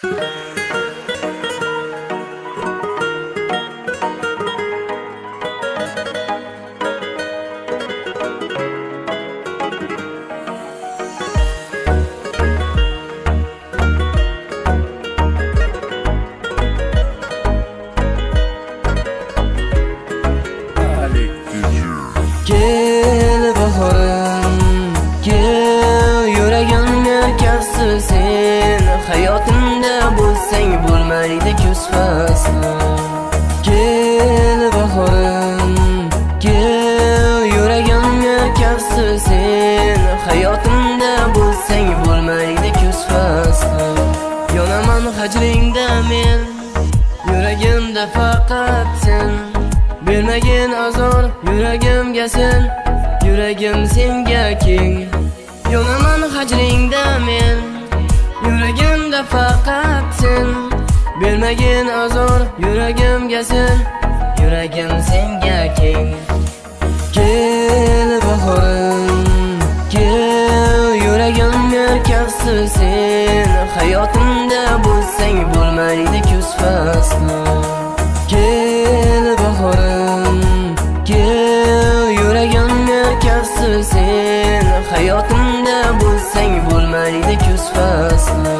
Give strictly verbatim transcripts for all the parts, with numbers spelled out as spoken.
Gel bahorim, gel yuragim merkasi sen. Hayotimda bo'lsang bo'lmaydi kuz fasli. Gel bahorim, gel yuragim merkasi sen. Hayotimda bo'lsang bo'lmaydi kuz fasli. Yonaman hajringda men, yuragimda faqat sen. Bermagin azor yuragimga sen, yuragim senga keng. Yonaman hajringda men, yuragimda faqat sen. Bermagin azor yuragimga sen, yuragim senga keng. Gel bahorim, gel yuragim merkasi sen. Hayotimda bo'lsang bo'lmaydi kuz fasli. Gel bahorim, gel yuragim merkasi sen. Hayotimda bo'lsang bo'lmaydi kuz fasli.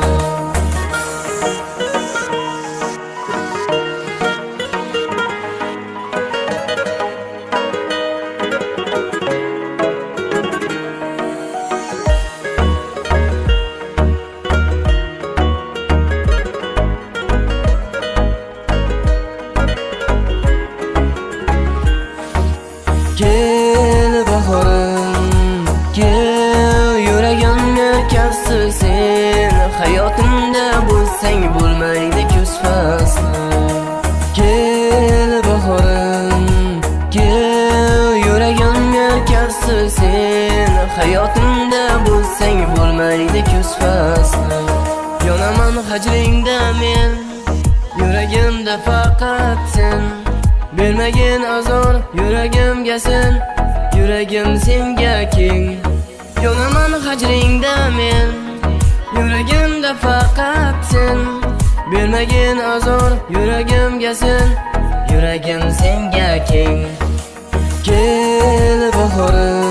Gel bahorim, gel yuragim merkasi sen. Hayotimda bo'lsang bo'lmaydi kuz fasli. Gel bahorim, gel yuragim merkasi sen. Hayotimda bo'lsang bo'lmaydi kuz fasli. Yonaman hajringda men, yuragimda faqat sen. Bermagin azor yuragimga sen, yuragim senga keng. Yonaman hajringda men, yuragimda faqat sen. Bermagin azor yuragimga sen, yuragim senga keng. Gel bahorim,